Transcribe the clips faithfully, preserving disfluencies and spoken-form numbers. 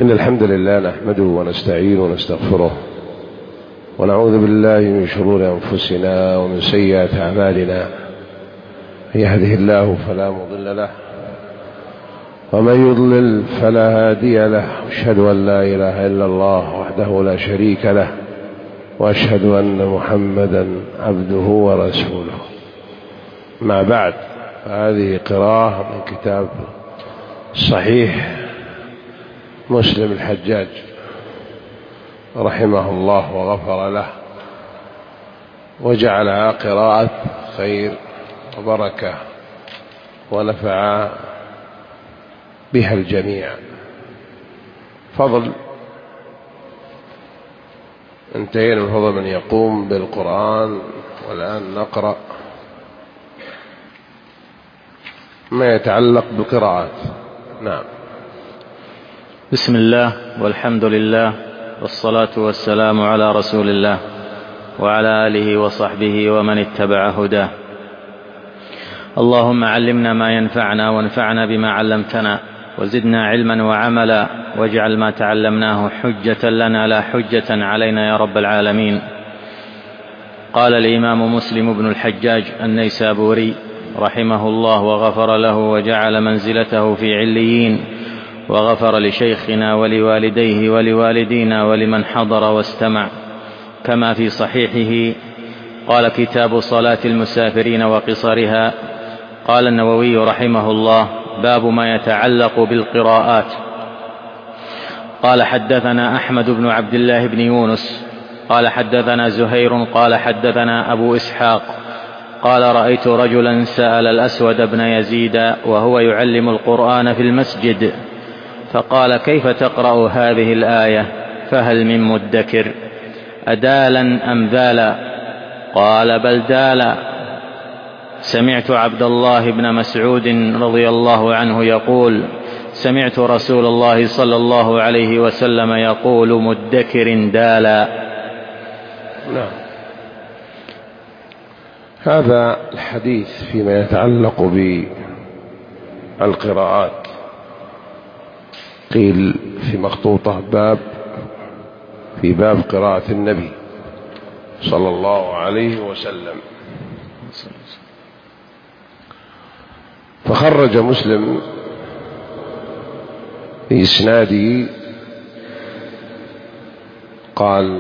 إن الحمد لله نحمده ونستعينه ونستغفره ونعوذ بالله من شرور أنفسنا ومن سيئات أعمالنا. من يهده الله فلا مضل له ومن يضلل فلا هادي له. أشهد أن لا إله إلا الله وحده لا شريك له وأشهد أن محمدا عبده ورسوله. مع بعد، هذه قراءة من كتاب صحيح مسلم الحجاج رحمه الله وغفر له وجعلها قراءة خير وبركة ونفع بها الجميع. فضل انتهينا من فضل من يقوم بالقرآن، والآن نقرأ ما يتعلق بالقراءات. نعم. بسم الله والحمد لله والصلاة والسلام على رسول الله وعلى آله وصحبه ومن اتبع هداه. اللهم علمنا ما ينفعنا وانفعنا بما علمتنا وزدنا علما وعملا واجعل ما تعلمناه حجة لنا لا حجة علينا يا رب العالمين. قال الإمام مسلم بن الحجاج النيسابوري رحمه الله وغفر له وجعل منزلته في عليين، وغفر لشيخنا ولوالديه ولوالدينا ولمن حضر واستمع، كما في صحيحه قال: كتاب صلاة المسافرين وقصرها. قال النووي رحمه الله: باب ما يتعلق بالقراءات. قال: حدثنا أحمد بن عبد الله بن يونس قال حدثنا زهير قال حدثنا أبو إسحاق قال: رأيت رجلا سأل الأسود بن يزيد وهو يعلم القرآن في المسجد، فقال: كيف تقرأ هذه الآية؟ فهل من مدكر؟ أدالا أم ذالا؟ قال: بل دالا. سمعت عبد الله بن مسعود رضي الله عنه يقول: سمعت رسول الله صلى الله عليه وسلم يقول: مدكر دالا. نعم. هذا الحديث فيما يتعلق بالقراءات. قيل في مخطوطة باب في باب قراءة النبي صلى الله عليه وسلم. فخرج مسلم في إسناده قال: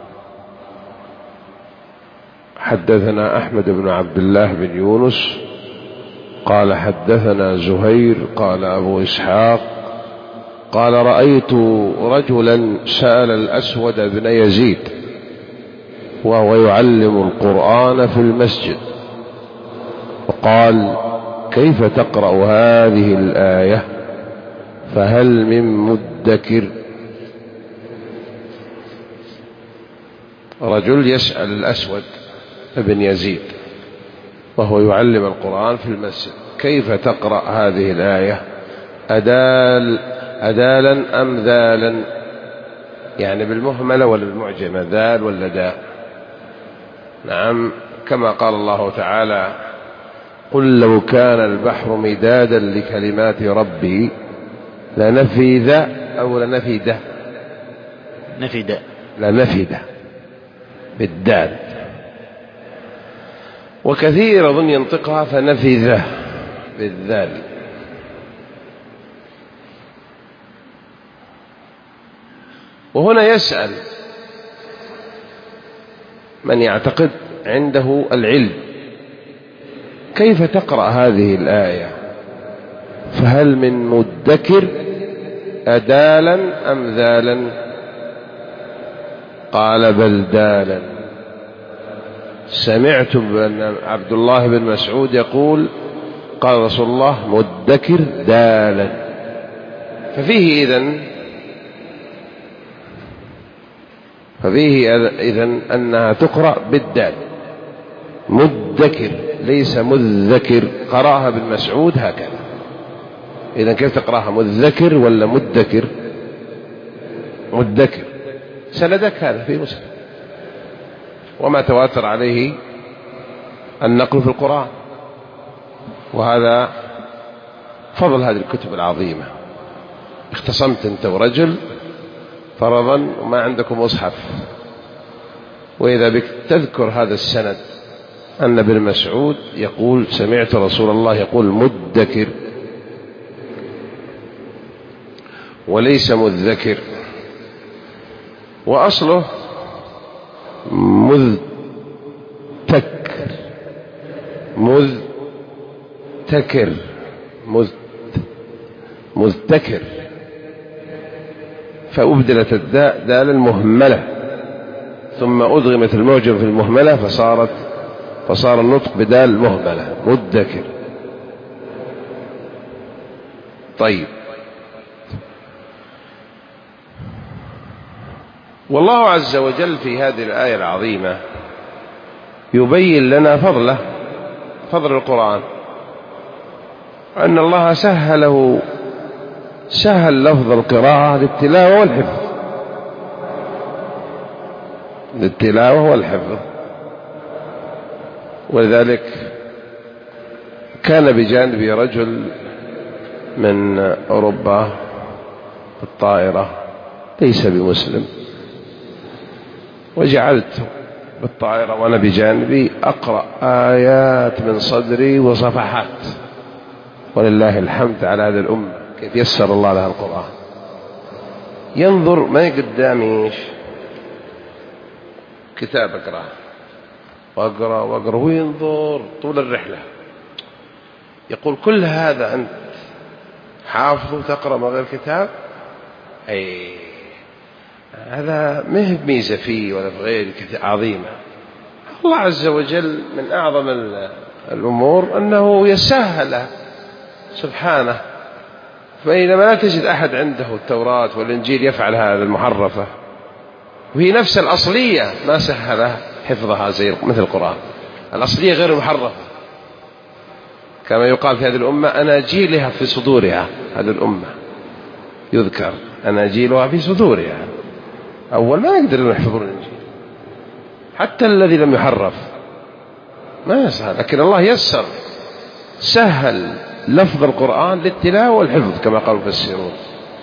حدثنا أحمد بن عبد الله بن يونس قال حدثنا زهير قال أبو إسحاق قال: رأيت رجلا سأل الأسود بن يزيد وهو يعلم القرآن في المسجد، وقال: كيف تقرأ هذه الآية؟ فهل من مدكر؟ رجل يسأل الأسود بن يزيد وهو يعلم القرآن في المسجد: كيف تقرأ هذه الآية؟ أدال أدالا أم ذالا؟ يعني بالمهملة ولا بالمعجمة؟ ذال ولا داء؟ نعم، كما قال الله تعالى: قل لو كان البحر مدادا لكلمات ربي لنفذ أو لنفد نفد لنفد بالدال، وكثير أظن ينطقها فنفذ بالذال. وهنا يسأل من يعتقد عنده العلم: كيف تقرأ هذه الآية؟ فهل من مدكر؟ أدالا أم ذالا؟ قال: بل دالا. سمعت بأن عبد الله بن مسعود يقول: قال رسول الله: مدكر دالا. ففيه إذن ففيه إذن أنها تقرأ بالدال، مدكر ليس مذكر. قرأها ابن مسعود هكذا. إذن كيف تقرأها؟ مذكر ولا مدكر؟ مدكر. سندك هذا في مسلم، وما تواتر عليه النقل في القرآن، وهذا فضل هذه الكتب العظيمة. اختصمت أنت ورجل فرضا وما عندكم مصحف، وإذا بك تذكر هذا السند أن ابن مسعود يقول سمعت رسول الله يقول مدكر وليس مذكر، وأصله مذتكر مذتكر مذتكر، فأبدلت الداء دال المهملة ثم أدغمت المعجم في المهملة فصارت فصار النطق بدال مهملة مدكر. طيب، والله عز وجل في هذه الآية العظيمة يبين لنا فضله، فضل القرآن، أن الله سهله سهل لفظ القراءة للتلاوة والحفظ للتلاوة والحفظ ولذلك كان بجانبي رجل من أوروبا بالطائرة ليس بمسلم، وجعلت بالطائرة وأنا بجانبي أقرأ آيات من صدري وصفحات، ولله الحمد على هذه الأمة كيف يسر الله لها القرآن. ينظر ما قدامي كتاب أقرأ وأقرأ وأقرأ وينظر طول الرحلة، يقول كل هذا أنت حافظ وتقرأ من غير كتاب؟ أي هذا ما هي ميزة فيه ولا في غير عظيمة. الله عز وجل من أعظم الأمور أنه يسهل سبحانه، فإنما لا تجد أحد عنده التوراة والإنجيل يفعل هذا المحرفة، وهي نفس الأصلية ما سهلها حفظها زي مثل القرآن، الأصلية غير المحرفة، كما يقال في هذه الأمة أناجيلها في صدورها. هذه الأمة يذكر أناجيلها في صدورها، أول ما يقدرون يحفظون الإنجيل حتى الذي لم يحرف ما يسهل، لكن الله يسر سهل لفظ القرآن للتلاوة والحفظ كما قال المفسرون،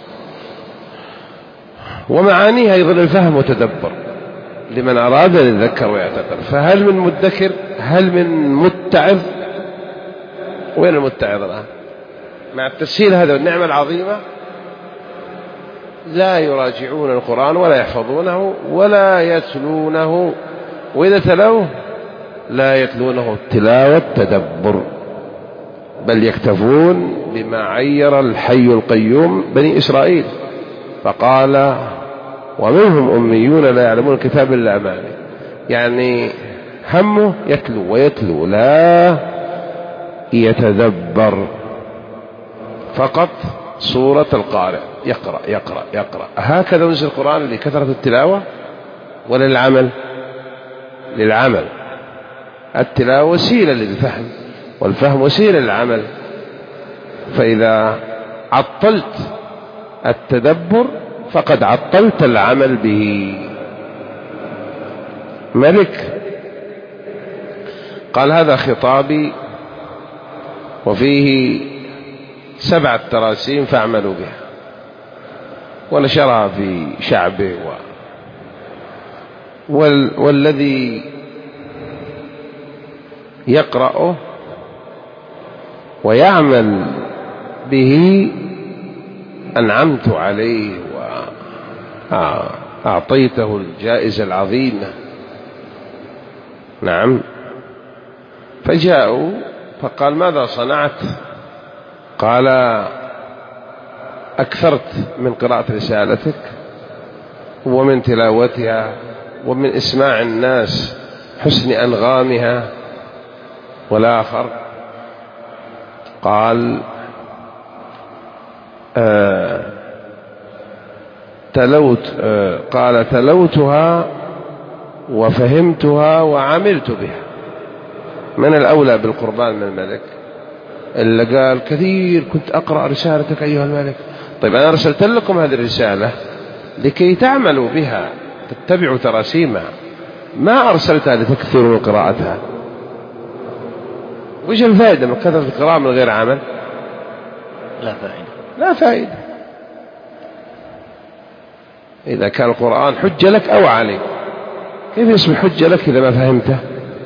ومعانيها أيضا الفهم وتدبر لمن أراد أن يذكر ويعتبر. فهل من مدكر؟ هل من متعظ؟ وين المتعظ الآن مع التسهيل هذا والنعمة العظيمة؟ لا يراجعون القرآن ولا يحفظونه ولا يتلونه، وإذا تلوه لا يتلونه التلاوة تدبر، بل يكتفون بما عير الحي القيوم بني إسرائيل فقال ومنهم أميون لا يعلمون الكتاب إلا أماني، يعني همه يتلو ويتلو لا يتدبر، فقط سورة القارئ يقرأ يقرأ يقرأ. هكذا نزل القرآن لكثرة التلاوة ولا للعمل؟ للعمل. التلاوة وسيلة للفهم والفهم وسيلة للعمل، فإذا عطلت التدبر فقد عطلت العمل به. ملك قال هذا خطابي وفيه سبعة تراسيم فاعملوا بها، ونشرها في شعبه و... وال... والذي يقرأه ويعمل به أنعمت عليه وأعطيته الجائزة العظيمة. نعم. فجاءوا فقال ماذا صنعت؟ قال أكثرت من قراءة رسالتك ومن تلاوتها ومن إسماع الناس حسن أنغامها. والآخر قال آه تلوت آه قال تلوتها وفهمتها وعملت بها. من الأولى بالقربان من الملك؟ اللي قال كثير كنت أقرأ رسالتك أيها الملك. طيب أنا أرسلت لكم هذه الرسالة لكي تعملوا بها تتبعوا تراسيمها، ما أرسلتها لتكثروا من قراءتها. وش الفائدة من كثرة القراءة من غير عمل؟ لا فائدة. لا فائدة. إذا كان القرآن حجة لك أو عليك، كيف يصبح حجة لك إذا ما فهمته؟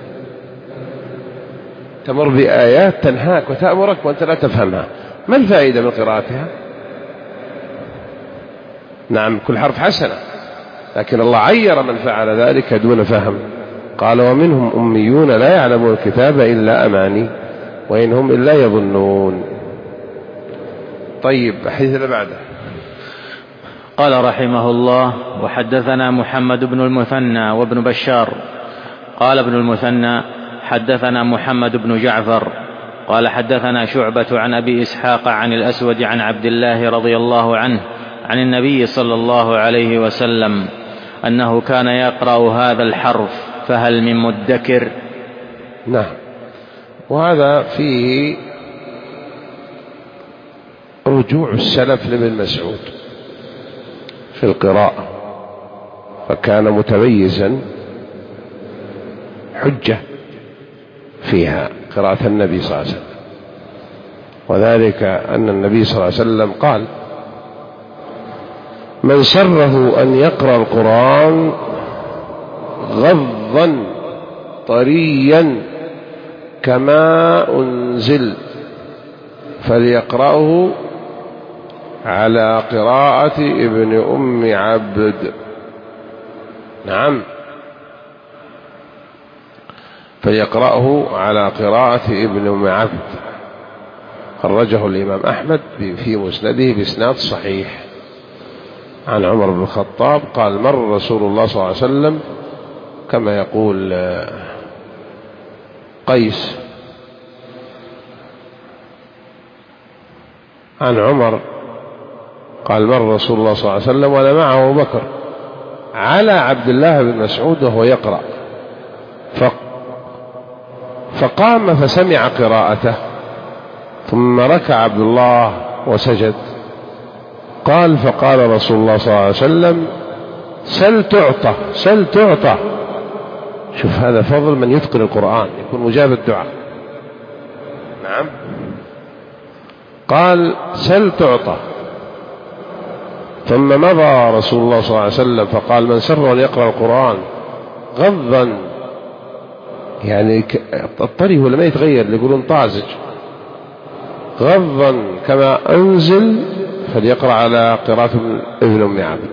تمر بآيات تنهاك وتأمرك وأنت لا تفهمها، ما الفائدة من قراءتها؟ نعم كل حرف حسنة، لكن الله عير من فعل ذلك دون فهم، قال ومنهم أميون لا يعلمون الكتاب إلا أماني وإن هم إلا يظنون. طيب الحديث اللي بعده. قال رحمه الله: وحدثنا محمد بن المثنى وابن بشار. قال ابن المثنى: حدثنا محمد بن جعفر قال حدثنا شعبة عن أبي إسحاق عن الأسود عن عبد الله رضي الله عنه عن النبي صلى الله عليه وسلم أنه كان يقرأ هذا الحرف فهل من مدكر. نعم، وهذا فيه رجوع السلف لابن مسعود في القراءة، فكان متميزا حجة فيها قراءة النبي صلى الله عليه وسلم، وذلك أن النبي صلى الله عليه وسلم قال: من سره أن يقرأ القرآن غضا طريا كما أنزل فليقرأه على قراءة ابن أم عبد. نعم، فليقرأه على قراءة ابن أم عبد. خرجه الإمام أحمد في مسنده بإسناد صحيح عن عمر بن الخطاب قال: مر رسول الله صلى الله عليه وسلم، كما يقول قيس عن عمر قال: مر رسول الله صلى الله عليه وسلم وأنا معه أبو بكر على عبد الله بن مسعود وهو يقرأ، فقام فسمع قراءته ثم ركع عبد الله وسجد. قال: فقال رسول الله صلى الله عليه وسلم: سل تعطى سل تعطى. شوف هذا فضل من يتقن القرآن، يكون مجاب الدعاء. نعم، قال: سل تعطى. ثم مضى رسول الله صلى الله عليه وسلم فقال: من سر أن يقرأ القرآن غضا، يعني الطري هو لما يتغير يقولون طازج، غضا كما أنزل فليقرأ على قراءة ابن أم عبد.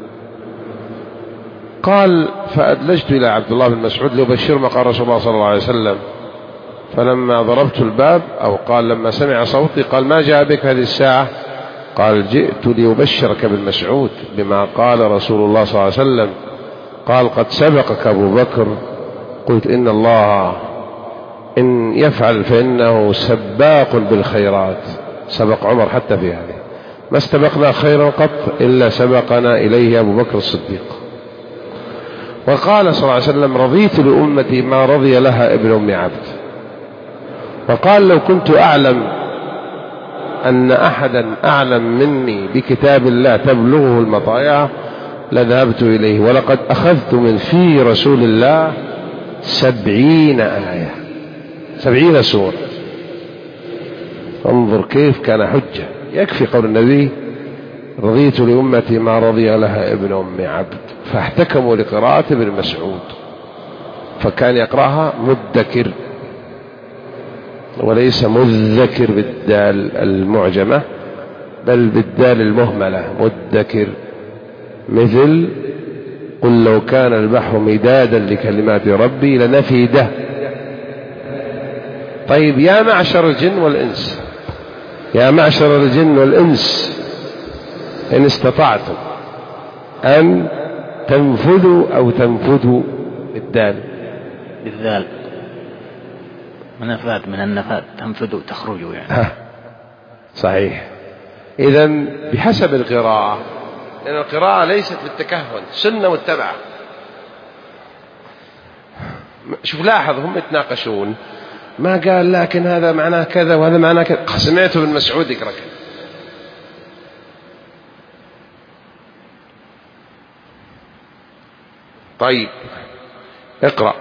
قال: فأدلجت إلى عبد الله بن مسعود لأبشر ما قال رسول الله صلى الله عليه وسلم، فلما ضربت الباب أو قال لما سمع صوتي قال: ما جاء بك هذه الساعة؟ قال: جئت لأبشرك بالمسعود بما قال رسول الله صلى الله عليه وسلم. قال: قد سبقك أبو بكر. قلت: إن الله إن يفعل فإنه سباق بالخيرات. سبق عمر حتى في هذه، ما استبقنا خيرا قط إلا سبقنا إليه أبو بكر الصديق. وقال صلى الله عليه وسلم: رضيت لأمتي ما رضي لها ابن أم عبد. وقال: لو كنت أعلم أن أحدا أعلم مني بكتاب الله تبلغه المطايا لذهبت إليه، ولقد أخذت من في رسول الله سبعين آية، سبعين سورة. انظر كيف كان حجة. يكفي قول النبي: رضيت لأمتي ما رضي لها ابن أم عبد، فاحتكموا لقراءة ابن مسعود، فكان يقرأها مدكر وليس مذكر بالدال المعجمة بل بالدال المهملة مدكر، مثل: قل لو كان البحر مدادا لكلمات ربي لنفده. طيب، يا معشر الجن والإنس، يا معشر الجن والإنس إن استطعتم أن تنفذوا أو تنفذوا بالدال بالذال، منفذ من النفاذ، تنفذوا تخرجوا يعني. ها صحيح. إذن بحسب القراءة، لأن القراءة ليست بالتكهن، سنة متبعة. شوف لاحظ هم يتناقشون، ما قال لكن هذا معناه كذا وهذا معناه كذا، سمعته ابن مسعود يقرأ كذا. طيب اقرأ.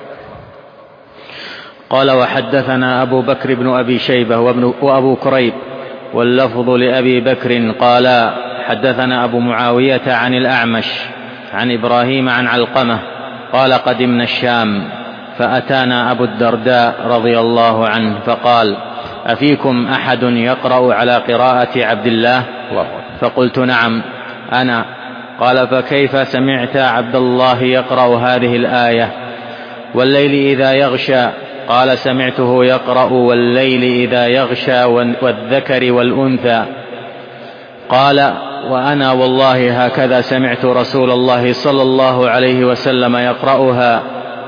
قال: وحدثنا أبو بكر بن أبي شيبة وابن وأبو كريب واللفظ لأبي بكر قال: حدثنا أبو معاوية عن الأعمش عن إبراهيم عن علقمة قال قدمنا الشام فأتانا أبو الدرداء رضي الله عنه فقال أفيكم أحد يقرأ على قراءة عبد الله؟ فقلت نعم أنا. قال فكيف سمعت عبد الله يقرأ هذه الآية والليل إذا يغشى؟ قال سمعته يقرأ والليل إذا يغشى والذكر والأنثى. قال وأنا والله هكذا سمعت رسول الله صلى الله عليه وسلم يقرأها،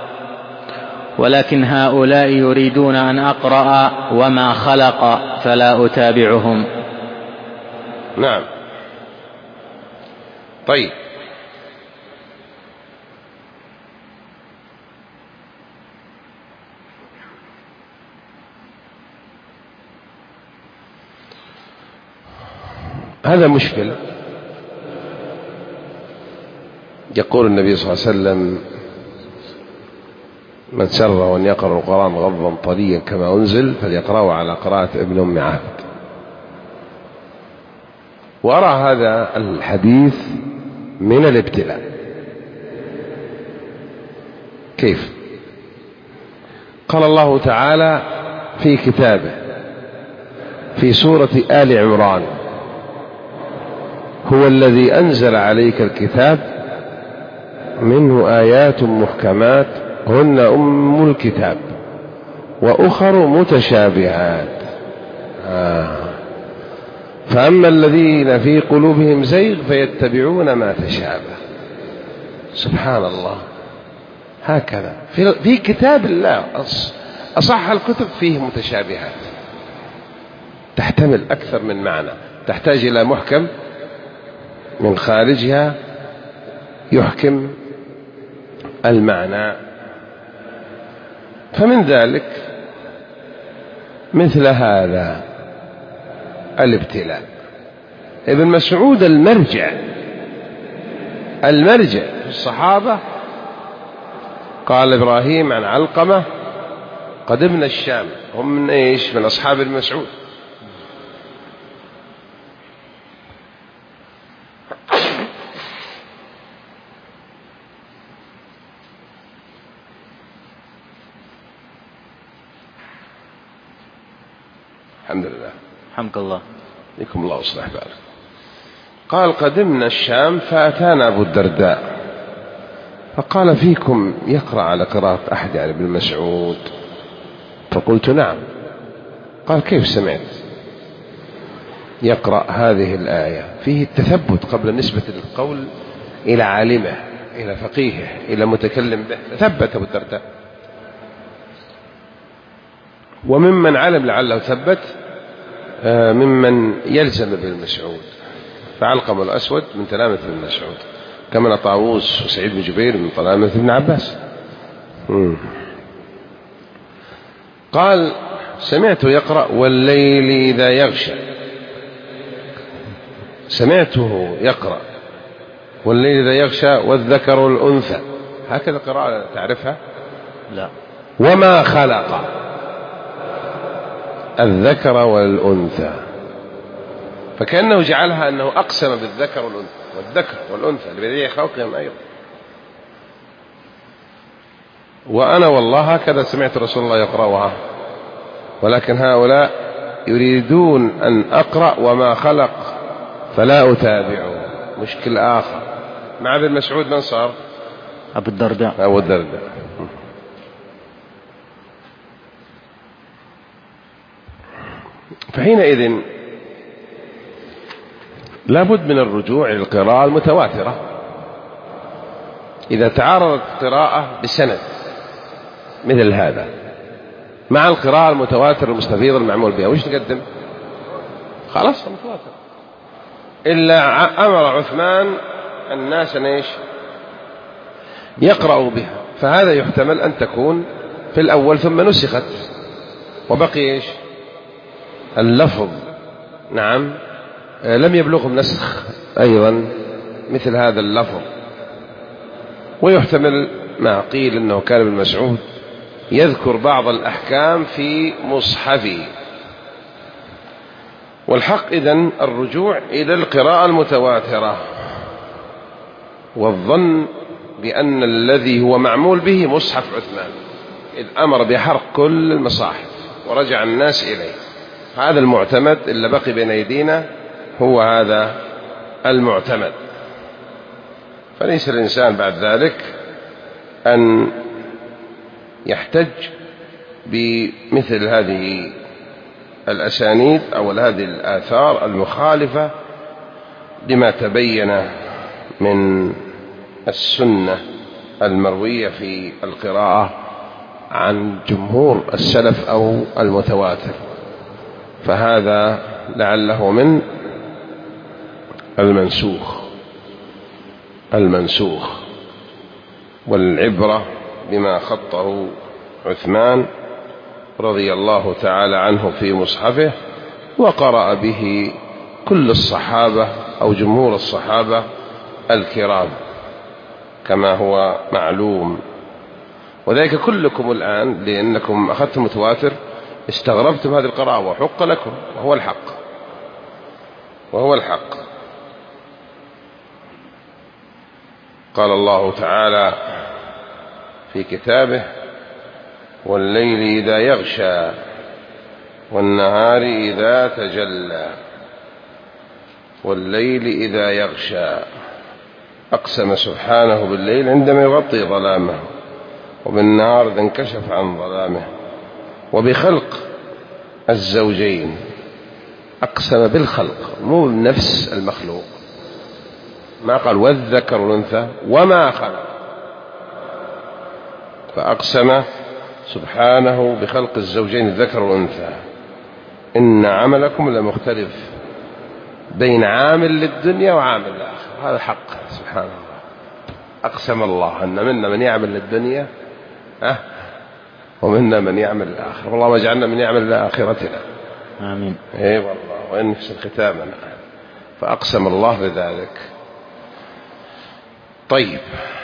ولكن هؤلاء يريدون أن أقرأ وما خلق فلا أتابعهم. نعم. طيب، هذا مشكل. يقول النبي صلى الله عليه وسلم من سره أن يقرأ القرآن غضا طريا كما أنزل فليقرأه على قراءة ابن أم عبد. وأرى هذا الحديث من الابتلاء. كيف؟ قال الله تعالى في كتابه في سورة آل عمران هو الذي أنزل عليك الكتاب منه آيات محكمات هن أم الكتاب وأخر متشابهات آه. فأما الذين في قلوبهم زيغ فيتبعون ما تشابه. سبحان الله، هكذا في, في كتاب الله أصح الكتب فيه متشابهات تحتمل أكثر من معنى، تحتاج إلى محكم من خارجها يحكم المعنى. فمن ذلك مثل هذا الابتلاء. ابن مسعود المرجع المرجع في الصحابة قال إبراهيم عن علقمة قدمنا الشام، هم من إيش؟ من أصحاب ابن مسعود. الحمد لله. حمد الله. لكم الله أصلح بالك. قال قدمنا الشام فأتانا أبو الدرداء فقال فيكم يقرأ على قراءة أحد يعني ابن مسعود؟ فقلت نعم. قال كيف سمعت يقرأ هذه الآية؟ فيه التثبت قبل نسبة القول إلى عالمه إلى فقيهه إلى متكلم به. ثبت أبو الدرداء، وممن علم لعله ثبت ممن يلزم ابن مسعود. فعلقم الأسود من تلامذة ابن مسعود كما طاووس وسعيد بن جبير من تلامذة ابن عباس. قال سمعته يقرأ والليل إذا يغشى، سمعته يقرأ والليل إذا يغشى والذكر والأنثى، هكذا قراءة تعرفها؟ لا. وما خلق الذكر والأنثى، فكأنه جعلها أنه أقسم بالذكر والأنثى، والذكر والأنثى لبديع خلقهم أيضا. وأنا والله هكذا سمعت رسول الله يقرأها، ولكن هؤلاء يريدون أن أقرأ وما خلق فلا أتابعه. مشكل آخر مع ابن مسعود من صار؟ أبو الدرداء. أبو الدرداء. فحينئذ لابد من الرجوع إلى القراءة المتواترة. إذا تعارضت قراءة بسند مثل هذا مع القراءة المتواتر المستفيضة المعمول بها، وش نقدم؟ خلاص المتواتر. إلا أمر عثمان الناس أن إيش؟ يقرأوا بها، فهذا يحتمل أن تكون في الأول ثم نسخت وبقي إيش؟ اللفظ. نعم، لم يبلغهم نسخ أيضا مثل هذا اللفظ. ويحتمل ما قيل أنه كان ابن مسعود يذكر بعض الأحكام في مصحفه. والحق إذن الرجوع إلى القراءة المتواترة. والظن بأن الذي هو معمول به مصحف عثمان، إذ أمر بحرق كل المصاحف ورجع الناس إليه. هذا المعتمد اللي بقي بين أيدينا هو هذا المعتمد. فليس الإنسان بعد ذلك أن يحتج بمثل هذه الأسانيد أو هذه الآثار المخالفة لما تبين من السنة المروية في القراءة عن جمهور السلف أو المتواتر، فهذا لعله من المنسوخ المنسوخ والعبرة بما خطه عثمان رضي الله تعالى عنه في مصحفه، وقرأ به كل الصحابة أو جمهور الصحابة الكرام كما هو معلوم. وذلك كلكم الآن لأنكم أخذتم متواتر استغربتم هذه القراءة، وحق لكم، وهو الحق وهو الحق. قال الله تعالى في كتابه: والليل إذا يغشى والنهار إذا تجلى. والليل إذا يغشى، أقسم سبحانه بالليل عندما يغطي ظلامه، وبالنهار إذا انكشف عن ظلامه، وبخلق الزوجين، أقسم بالخلق مو بنفس المخلوق، ما قال والذكر والأنثى وما خلق، فأقسم سبحانه بخلق الزوجين الذكر والأنثى. إن عملكم لمختلف بين عامل للدنيا وعامل للآخرة، هذا حق سبحان الله. أقسم الله أن منا من يعمل للدنيا أه ومنا من يعمل للآخرة، والله ما جعلنا من يعمل لآخرتنا آمين. إيه والله، وإن في ختامنا، فأقسم الله بذلك. طيب،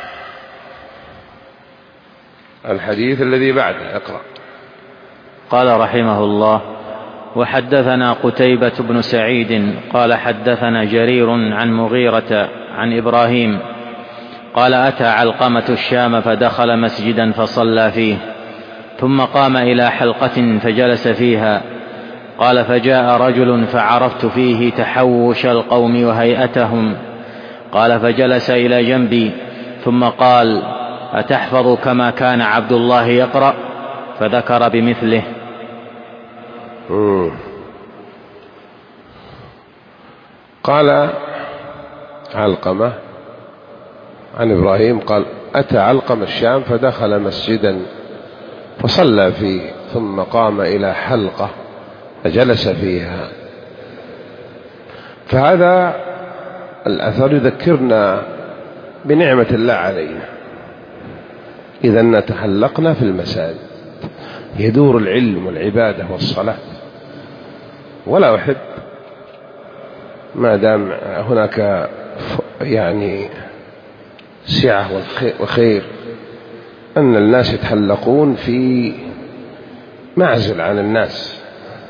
الحديث الذي بعده اقرأ. قال رحمه الله: وحدثنا قتيبة بن سعيد قال حدثنا جرير عن مغيرة عن إبراهيم قال: أتى علقمة الشام فدخل مسجدا فصلى فيه، ثم قام إلى حلقة فجلس فيها. قال: فجاء رجل فعرفت فيه تحوش القوم وهيئتهم. قال: فجلس إلى جنبي ثم قال: أتحفظ كما كان عبد الله يقرأ؟ فذكر بمثله. قال علقمة عن إبراهيم قال: أتى علقمة الشام فدخل مسجدا فصلى فيه، ثم قام إلى حلقة فجلس فيها. فهذا الأثر يذكرنا بنعمة الله علينا إذا نتحلقنا في المساجد، يدور العلم والعبادة والصلاة. ولا أحب ما دام هناك يعني سعة وخير أن الناس يتحلقون في معزل عن الناس،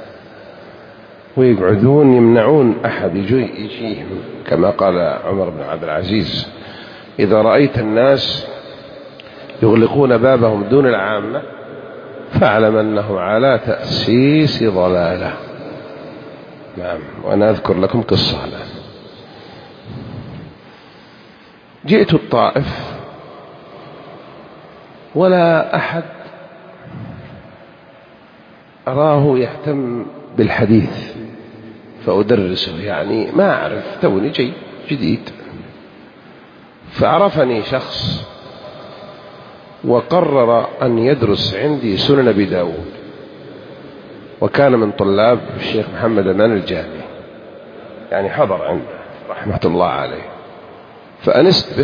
ويقعدون يمنعون أحد يجيهم، كما قال عمر بن عبد العزيز: إذا رأيت الناس يغلقون بابهم دون العامة فاعلم أنه على تأسيس ضلالة. نعم، وأنا أذكر لكم قصة الآن. جئت الطائف ولا أحد أراه يهتم بالحديث فأدرسه، يعني ما أعرف، توني جاي جديد. فعرفني شخص وقرر أن يدرس عندي سنن أبي داود، وكان من طلاب الشيخ محمد أمان الجامي، يعني حضر عنده رحمة الله عليه. فأنست به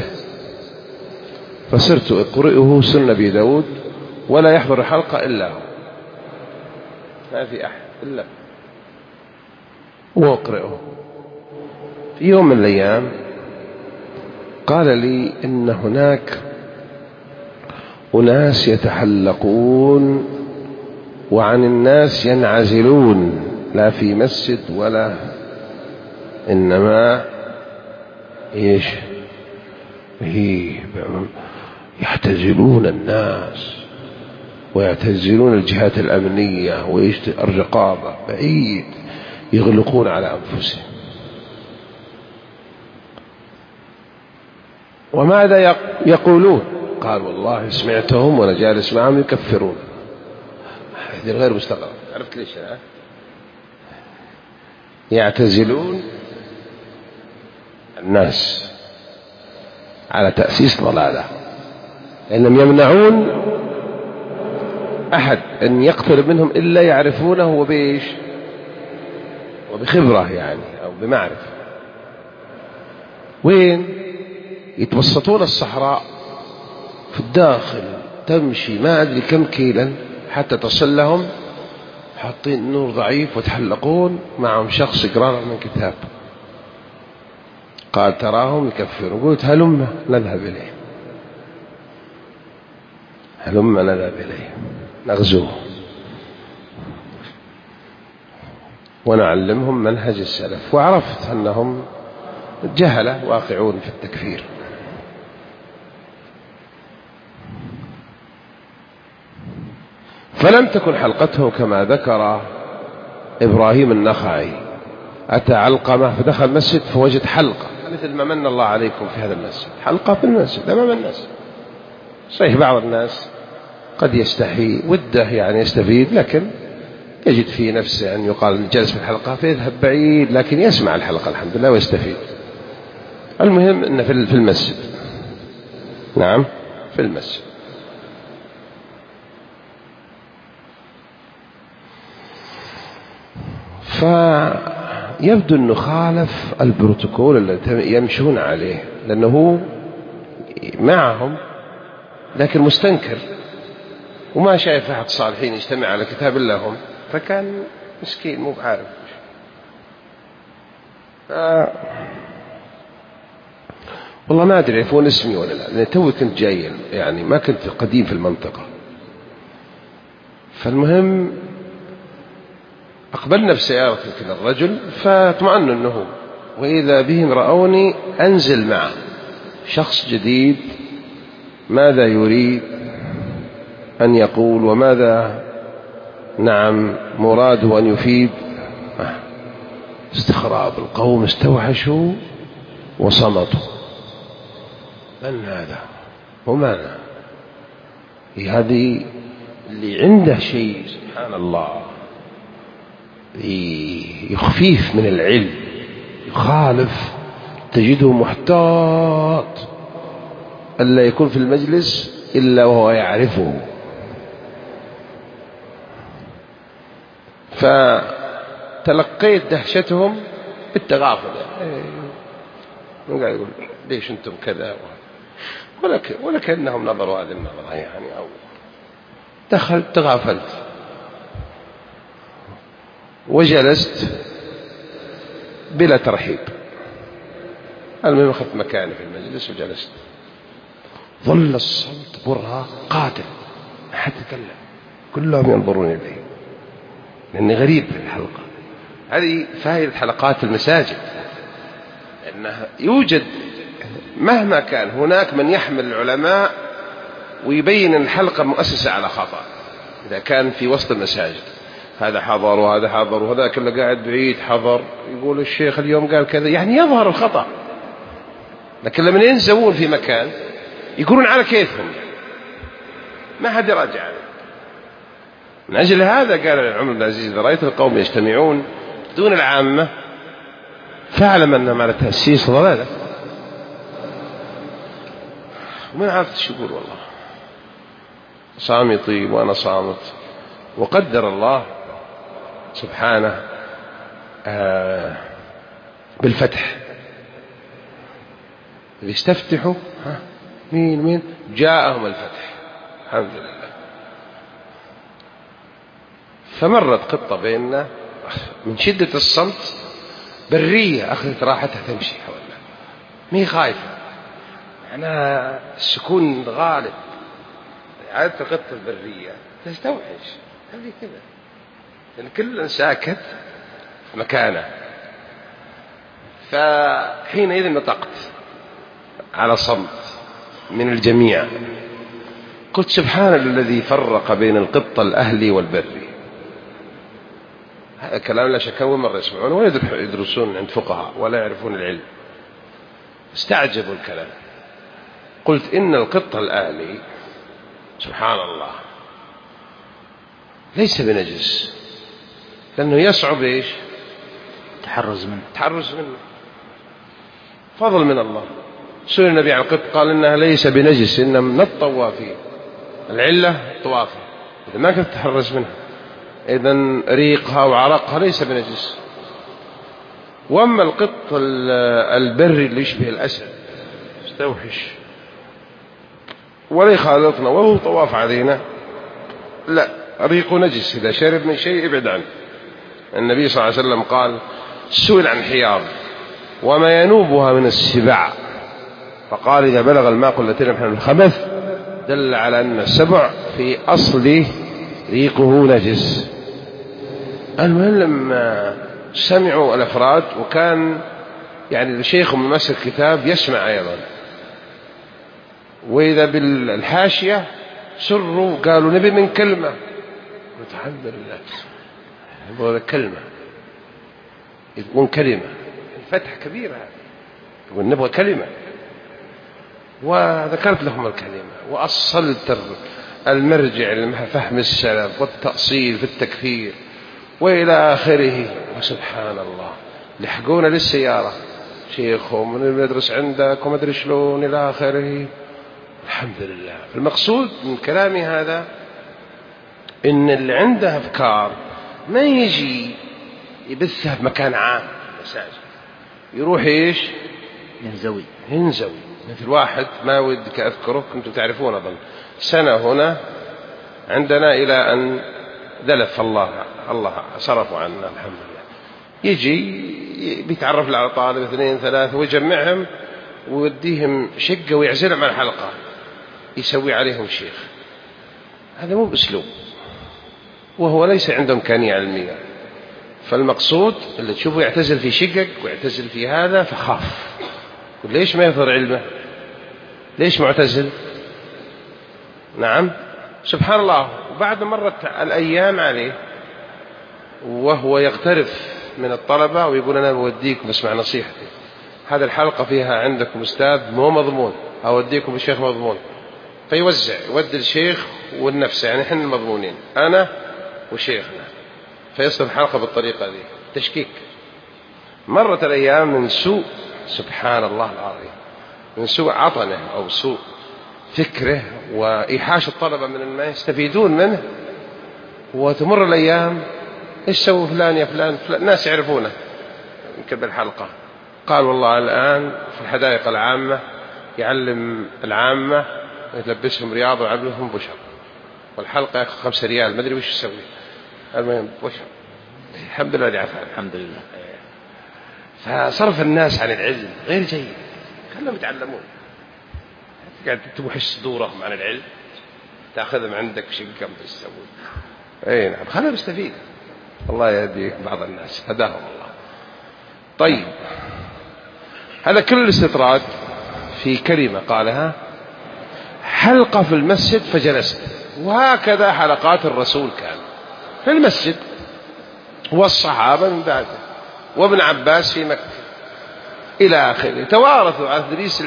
فصرت أقرئه سنن أبي داود، ولا يحضر الحلقة إلا هو، ما في أحد إلا وأقرئه. في يوم من الأيام قال لي إن هناك أناس يتحلقون وعن الناس ينعزلون، لا في مسجد ولا، إنما إيش هي يعتزلون الناس ويعتزلون الجهات الأمنية والرقابة بعيد، يغلقون على أنفسهم. وماذا يقولون؟ قال والله سمعتهم وأنا جالس معهم يكفرون. هذه غير مستغرب. عرفت ليش؟ ها؟ يعتزلون الناس على تأسيس ضلالة، لأنهم يمنعون أحد أن يقترب منهم إلا يعرفونه وبيش وبخبرة يعني أو بمعرفة. وين يتوسطون الصحراء في الداخل، تمشي ما أدري كم كيلا حتى تصل لهم، حاطين نور ضعيف وتحلقون معهم شخص يقرأ من كتاب. قال تراهم يكفرون. قلت هلم نذهب إليه، هلم نذهب إليه نغزوه ونعلمهم منهج السلف. وعرفت أنهم جهلة واقعون في التكفير. فلم تكن حلقته كما ذكر إبراهيم النخعي، أتى علقمة فدخل المسجد فوجد حلقة مثل ما من الله عليكم في هذا المسجد، حلقة في المسجد أمام الناس. صحيح بعض الناس قد يستحي وده يعني يستفيد، لكن يجد في نفسه أن يقال جلس في الحلقة فيذهب بعيد، لكن يسمع الحلقة الحمد لله ويستفيد. المهم أنه في المسجد. نعم في المسجد. فيبدو أنه خالف البروتوكول الذي يمشون عليه، لأنه معهم لكن مستنكر وما شايف أحد صالحين يجتمع على كتاب الله هم، فكان مسكين مو بعارف. ف... والله ما أدري يعرفون اسمي ولا لا، لأن توي كنت جاي يعني ما كنت قديم في المنطقة. فالمهم أقبلنا بسيارة كذا الرجل فاطمأنوا أنه، وإذا بهم رأوني أنزل معه شخص جديد ماذا يريد أن يقول وماذا نعم مراده أن يفيد. استغراب القوم، استوحشوا وصمتوا. من هذا وماذا؟ هذه اللي عنده شيء سبحان الله يخفيف من العلم، يخالف، تجده محتاط ألا يكون في المجلس إلا وهو يعرفه. فتلقيت دهشتهم بالتغافل، قاعد يقول ليش أنتم كذا، ولا كأنهم نظروا هذه النظرة يعني، أو دخلت تغافلت وجلست بلا ترحيب. المهم أخذت مكاني في المجلس وجلست. ظل الصوت برهة قاتل، ما حد يتكلم، كلهم ينظرون إلي لأني غريب في الحلقة. هذه فائدة حلقات المساجد، أنها يوجد مهما كان هناك من يحمل العلماء ويبين الحلقة مؤسسة على خطأ. إذا كان في وسط المساجد هذا حضر وهذا حضر وهذا كله قاعد بعيد حضر، يقول الشيخ اليوم قال كذا، يعني يظهر الخطأ. لكن لما ينزوون في مكان يقولون على كيفهم، ما حد يراجع. من أجل هذا قال عمر بن العزيز إذا رأيت القوم يجتمعون دون العامة فاعلم أنهم على تأسيس ضلالة. وما عرفت شو يقول، والله صامتي وأنا صامت. وقدر الله سبحانه آه بالفتح، اللي استفتحوا ها مين مين جاءهم الفتح الحمد لله. فمرت قطة بيننا من شدة الصمت برية أخذت راحتها تمشي حولنا، مي خايفة، أنا السكون غالب. عادة القطة البرية تستوحش هذه كذا، لأن كل ساكت مكانه. فحينئذ نطقت على صمت من الجميع. قلت سبحان الذي فرق بين القط الأهلي والبري. هذا كلام لا شك أول مرة يسمعون ولا يدرسون عند فقهاء ولا يعرفون العلم، استعجبوا الكلام. قلت إن القط الأهلي سبحان الله ليس بنجس، لأنه يصعب إيش؟ تحرز منه تحرز منه فضل من الله. سئل النبي عن القط قال إنها ليس بنجس، إنها من الطوافين، العلة الطوافة، إذا ما كنت تحرز منها إذن ريقها وعرقها ليس بنجس. وأما القط البري اللي يشبه الأسد استوحش ولا يخالطنا وهو طواف علينا، لا، ريقه نجس، إذا شرب من شيء ابعد عنه. النبي صلى الله عليه وسلم قال سئل عن الحياض وما ينوبها من السباع، فقال إذا بلغ الماء قلتين من الخبث دل على أن السبع في أصله ريقه نجس. المهم لما سمعوا الأفراد، وكان يعني الشيخ من مسك الكتاب يسمع أيضا، وإذا بالحاشية سروا قالوا نبي من كلمة، قلت الحمد لله يقول كلمة، يقول كلمة، الفتح كبير هذا، يقول نبغى كلمة، وذكرت لهم الكلمة وأصلت المرجع لفهم السلف والتأصيل في التكفير وإلى آخره. وسبحان الله لحقونا للسيارة شيخهم من يدرس عندك وما أدري شلون إلى آخره. الحمد لله. المقصود من كلامي هذا إن اللي عنده أفكار ما يجي يبثها في مكان عام مساجد، يروح إيش ينزوي ينزوي. مثل واحد ما ودك أذكره، كنتم تعرفون أظن، سنة هنا عندنا إلى أن ذلف الله الله صرفوا عنا الحمد لله. يجي بيتعرف على طالب اثنين ثلاثة ويجمعهم ويوديهم شقة ويعزلهم على الحلقة، يسوي عليهم شيخ. هذا مو بأسلوب، وهو ليس عنده إمكانية علمية. فالمقصود اللي تشوفه يعتزل في شقق ويعتزل في هذا فخاف، وليش ما يظهر علمه؟ ليش معتزل؟ نعم سبحان الله. وبعد مرت الأيام عليه وهو يغترف من الطلبة ويقول أنا بوديكم اسمع نصيحتي، هذه الحلقة فيها عندكم أستاذ مو مضمون، أوديكم الشيخ مضمون، فيوزع يودي الشيخ والنفس، يعني إحنا المضمونين أنا وشيخنا، فيصل الحلقة بالطريقة دي تشكيك. مرت الأيام من سوء سبحان الله العظيم، من سوء عطنه أو سوء فكره وإيحاش الطلبة من ما يستفيدون منه، وتمر الأيام إيش سووا فلان يا فلان, فلان الناس يعرفونه يمكن بالحلقة. قال والله الآن في الحدائق العامة يعلم العامة ويلبسهم رياض ويعلمهم بشر، والحلقة يأخذ خمسة ريال ما أدري وش يسوي، المهم بشر. الحمد لله عفوا الحمد لله. فصرف الناس عن العلم غير جيد، خلهم يتعلمون، قاعد توحش صدورهم عن العلم، تأخذهم عندك شقة تسوي. أي نعم خلهم يستفيد، الله يهديك بعض الناس هداهم الله. طيب هذا كل الاستطراد في كلمة قالها، حلقة في المسجد فجلست، وهكذا حلقات الرسول كان في المسجد والصحابة من بعده وابن عباس في مكة إلى آخره، توارثوا عن تدريس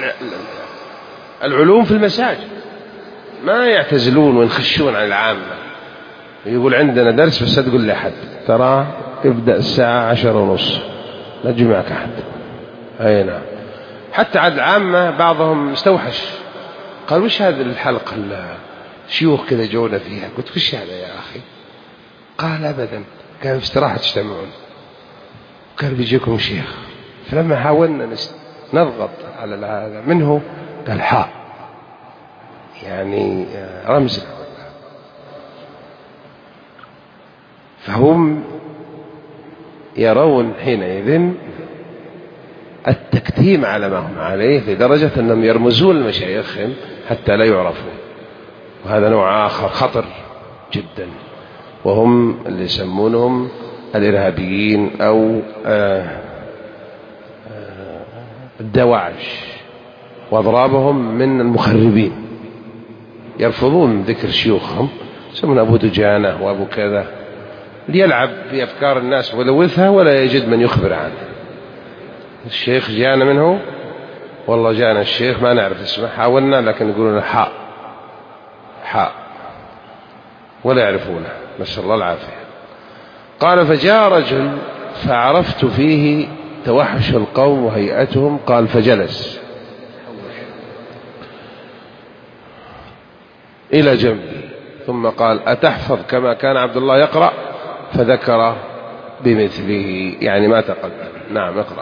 العلوم في المساجد، ما يعتزلون وينخشون عن العامة. يقول عندنا درس بس تقول لي أحد ترى ابدأ الساعة عشر ونص لا تجمعك أحد. أي نعم. حتى عاد العامة بعضهم استوحش، قال وش هذه الحلقة شيوخ كذا جونا فيها؟ قلت وش هذا يا أخي؟ قال أبدا، كان في استراحة تجتمعون، قال بيجيكم شيخ. فلما حاولنا نضغط على هذا منه قال حاء، يعني رمز، فهم يرون حينئذ التكتيم على ما هم عليه لدرجة أنهم يرمزون لمشايخهم حتى لا يعرفوا، وهذا نوع آخر خطر جدا، وهم اللي يسمونهم الإرهابيين أو الدواعش. وأضرابهم من المخربين، يرفضون ذكر شيوخهم، يسمون أبو دجانة وأبو كذا، ليلعب في أفكار الناس ولوثها ولا يجد من يخبر عنه. الشيخ جاءنا منه، والله جاءنا الشيخ ما نعرف اسمه، حاولنا لكن يقولون حاء حاء ولا يعرفونه، نسأل الله العافية. قال فجاء رجل فعرفت فيه توحش القوم وهيئتهم، قال فجلس إلى جنبي ثم قال أتحفظ كما كان عبد الله يقرأ؟ فذكر بمثله، يعني ما تقدم. نعم اقرأ.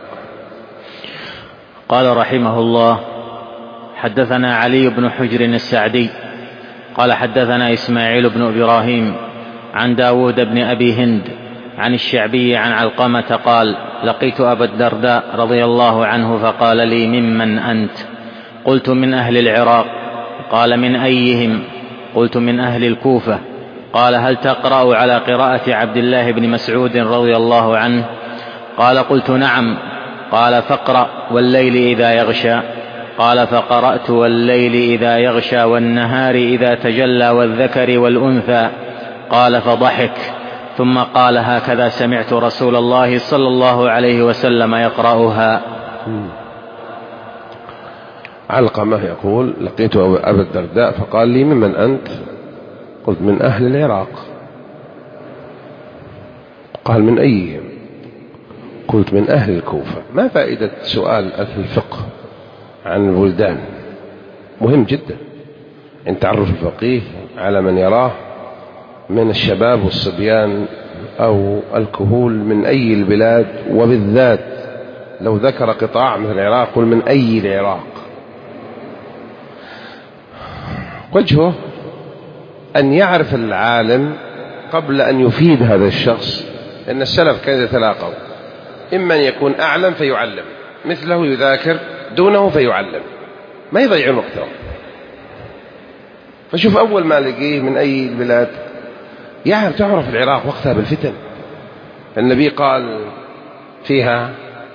قال رحمه الله: حدثنا علي بن حجر السعدي قال حدثنا إسماعيل بن إبراهيم عن داود بن أبي هند عن الشعبي عن علقمة قال: لقيت أبا الدرداء رضي الله عنه فقال لي: ممن أنت؟ قلت: من أهل العراق. قال: من أيهم؟ قلت: من أهل الكوفة. قال: هل تقرأ على قراءة عبد الله بن مسعود رضي الله عنه؟ قال: قلت: نعم. قال: فاقرأ والليل إذا يغشى. قال: فقرأت والليل إذا يغشى والنهار إذا تجلى والذكر والأنثى. قال: فضحك ثم قال: هكذا سمعت رسول الله صلى الله عليه وسلم يقرأها. علقمة يقول: لقيت أبا الدرداء فقال لي: ممن أنت؟ قلت: من أهل العراق. قال: من أيهم؟ قلت: من أهل الكوفة. ما فائدة سؤال أهل الفقه عن البلدان؟ مهم جدا أن تعرف الفقيه على من يراه من الشباب والصبيان أو الكهول من أي البلاد، وبالذات لو ذكر قطاع مثل العراق قل من أي العراق. وجهه أن يعرف العالم قبل أن يفيد هذا الشخص، لأن السلف كان يتلاقوا، إما أن يكون أعلم فيعلم، مثله يذاكر دونه فيعلم، ما يضيعون وقته. فشوف أول ما لقيه من أي البلاد، يعرف تعرف العراق وقتها بالفتن. النبي قال فيها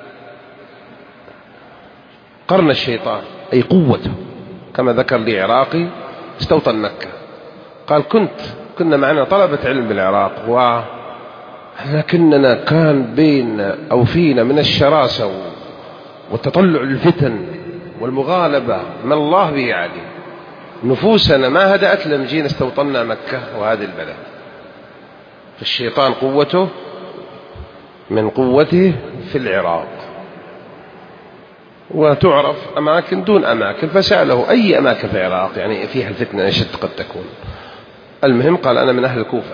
قرن الشيطان، أي قوته، كما ذكر لي عراقي استوطن مكة، قال كنت كنا معنا طلبة علم بالعراق، ولكننا كان بين أو فينا من الشراسة والتطلع للفتن والمغالبة ما الله به عليه، نفوسنا ما هدأت لما جينا استوطنا مكة وهذه البلد. فالشيطان قوته من قوته في العراق، وتعرف أماكن دون أماكن، فسأله أي أماكن في العراق يعني فيها الفتنة أشد قد تكون. المهم قال: أنا من أهل الكوفة.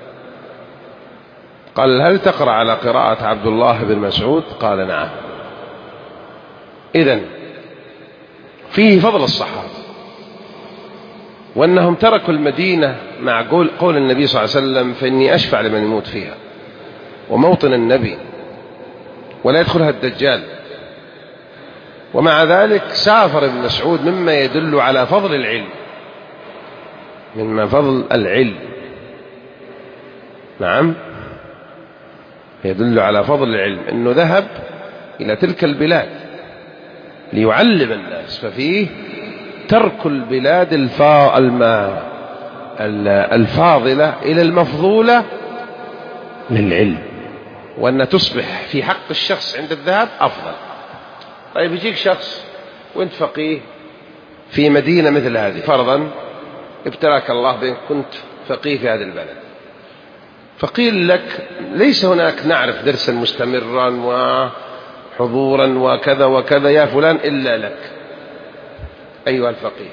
قال: هل تقرأ على قراءة عبد الله بن مسعود؟ قال: نعم. إذن فيه فضل الصحابة، وأنهم تركوا المدينة مع قول, قول النبي صلى الله عليه وسلم: فإني أشفع لمن يموت فيها، وموطن النبي ولا يدخلها الدجال. ومع ذلك سافر ابن مسعود، مما يدل على فضل العلم، مما فضل العلم، نعم يدل على فضل العلم، أنه ذهب إلى تلك البلاد ليعلم الناس. ففيه ترك البلاد الفاضلة إلى المفضولة للعلم، وأن تصبح في حق الشخص عند الذهاب أفضل. طيب يجيك شخص وانت فقيه في مدينة مثل هذه، فرضا ابتلاك الله بأن كنت فقيه في هذا البلد، فقيل لك ليس هناك نعرف درسا مستمرا وحضورا وكذا وكذا يا فلان إلا لك أيها الفقيه،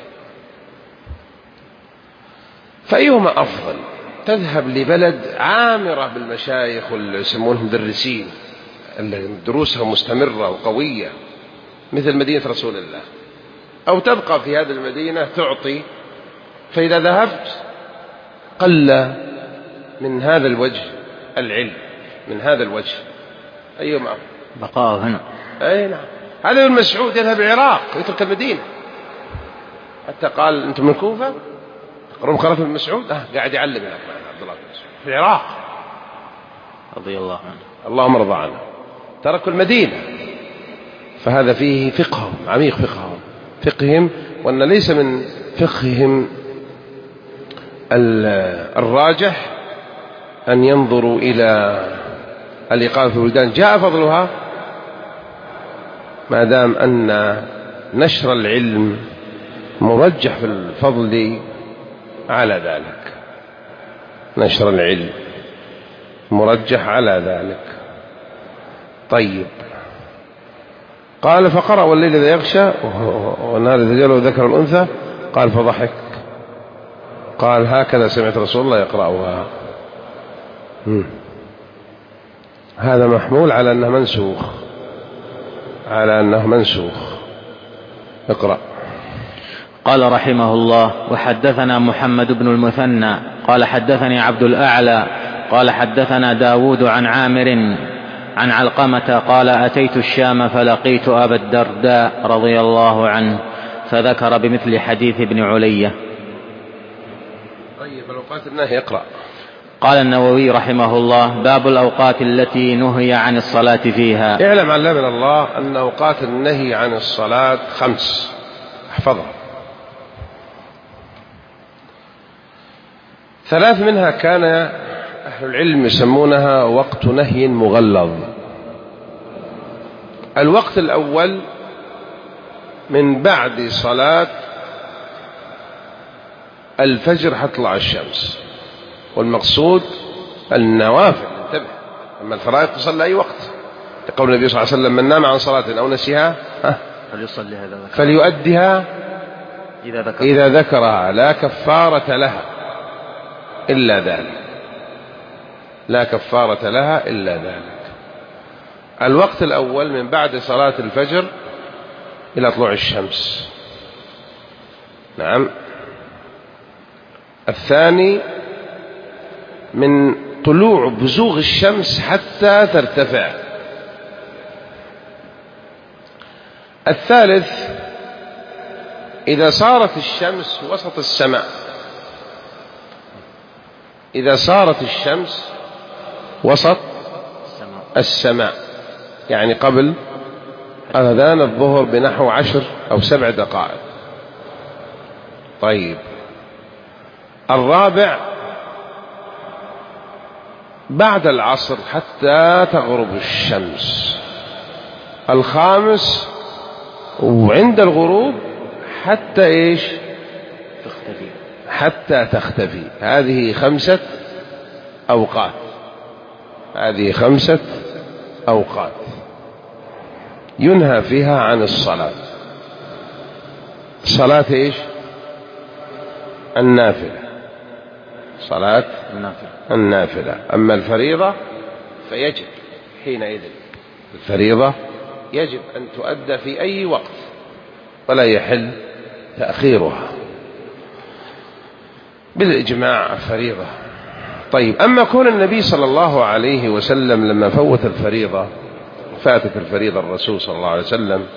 فأيهما أفضل؟ تذهب لبلد عامرة بالمشايخ واللي يسمونهم مدرسين اللي دروسهم مستمرة وقوية مثل مدينة رسول الله، أو تبقى في هذه المدينة تعطي، فإذا ذهبت قل من هذا الوجه العلم، من هذا الوجه أيهما أفضل؟ بقاء هنا. أي نعم. هذا ابن مسعود يذهب العراق يترك المدينة، حتى قال: أنتم من الكوفة تقرون خلف ابن مسعود؟ أه قاعد يعلم هناك معنا عبد الله بن مسعود في العراق رضي الله عنه، اللهم ارضى عنه. تركوا المدينة، فهذا فيه فقههم عميق، فقههم فقههم، وأن ليس من فقههم الراجح أن ينظروا إلى الإقامة في البلدان جاء فضلها، ما دام أن نشر العلم مرجح في الفضل على ذلك، نشر العلم مرجح على ذلك. طيب، قال فقرأ والليل إذا يغشى والنهار إذا جل وذكر الأنثى، قال فضحك، قال هكذا سمعت رسول الله يقرأها. هذا محمول على أنه منسوخ، على أنه منسوخ. اقرأ. قال رحمه الله: وحدثنا محمد بن المثنى قال حدثني عبد الأعلى قال حدثنا داود عن عامر عن علقمة قال: أتيت الشام فلقيت أبا الدرداء رضي الله عنه فذكر بمثل حديث ابن علية. طيب، الأوقات النهي اقرأ. قال النووي رحمه الله: باب الأوقات التي نهي عن الصلاة فيها. اعلم علمنا الله أن أوقات النهي عن الصلاة خمس، احفظها. ثلاث منها كان أهل العلم يسمونها وقت نهي مغلظ. الوقت الأول من بعد صلاة الفجر حتى تطلع الشمس، والمقصود النوافل، انتبه، أما الفرائض تصلى أي وقت، لقول النبي صلى الله عليه وسلم: من نام عن صلاة أو نسيها فليؤدها إذا ذكرها, إذا ذكرها لا كفارة لها إلا ذلك، لا كفارة لها إلا ذلك. الوقت الأول من بعد صلاة الفجر إلى طلوع الشمس. نعم. الثاني من طلوع بزوغ الشمس حتى ترتفع. الثالث إذا صارت الشمس وسط السماء، إذا صارت الشمس وسط السماء، يعني قبل أذان الظهر بنحو عشر أو سبع دقائق. طيب، الرابع بعد العصر حتى تغرب الشمس. الخامس وعند الغروب حتى إيش؟ تختفي، حتى تختفي. هذه خمسة أوقات، هذه خمسة أوقات ينهى فيها عن الصلاة. صلاة إيش؟ النافلة، صلاة النافلة. النافلة. أما الفريضة فيجب حينئذ، الفريضة يجب أن تؤدى في أي وقت ولا يحل تأخيرها بالإجماع، الفريضة. طيب، أما كون النبي صلى الله عليه وسلم لما فوت الفريضة، فاتت الفريضة الرسول صلى الله عليه وسلم،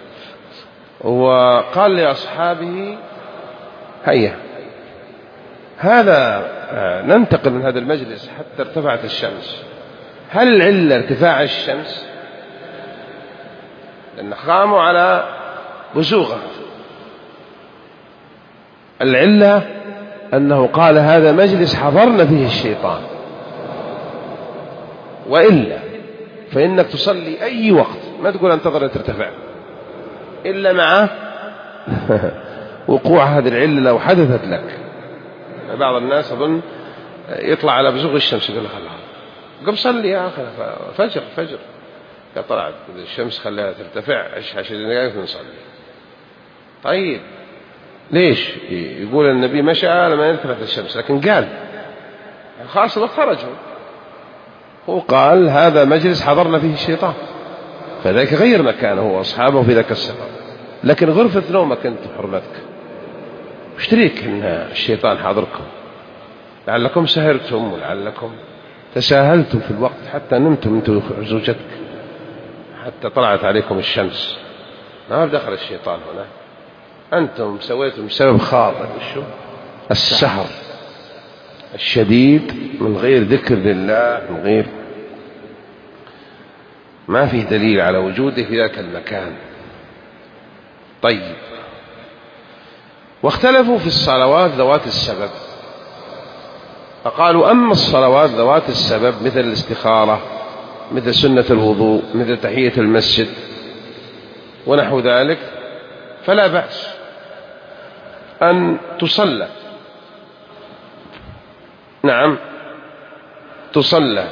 وقال لأصحابه: هيا هذا ننتقل من هذا المجلس حتى ارتفعت الشمس. هل العلة ارتفاع الشمس؟ لأن قاموا على بزوغها. العلة أنه قال: هذا مجلس حضرنا فيه الشيطان، وإلا فإنك تصلي أي وقت، ما تقول انتظر أن ترتفع إلا مع وقوع هذه العلة لو حدثت لك. بعض الناس أظن يطلع على بزوغ الشمس يقول: خلاص قم صلي يا أخي، فجر فجر طلعت الشمس خليها ترتفع عشرين دقائق نصلي. طيب ليش؟ يقول النبي مشى لما ارتفعت الشمس، لكن قال خلاص خرجوا، هو قال: هذا مجلس حضرنا فيه الشيطان، فذلك غير مكانه هو وأصحابه في ذاك السفر. لكن غرفة نومك أنت حرمتك، اشتريك أن الشيطان حاضركم، لعلكم سهرتم ولعلكم تساهلتم في الوقت حتى نمتم أنتم وزوجتك حتى طلعت عليكم الشمس. ما دخل الشيطان هنا، أنتم سويتم سبب خاطئ، شو السهر الشديد من غير ذكر لله، من غير ما في دليل على وجوده في ذاك المكان. طيب، واختلفوا في الصلوات ذوات السبب، فقالوا أما الصلوات ذوات السبب مثل الاستخارة، مثل سنة الوضوء، مثل تحية المسجد ونحو ذلك، فلا بأس أن تصلى، نعم تصلى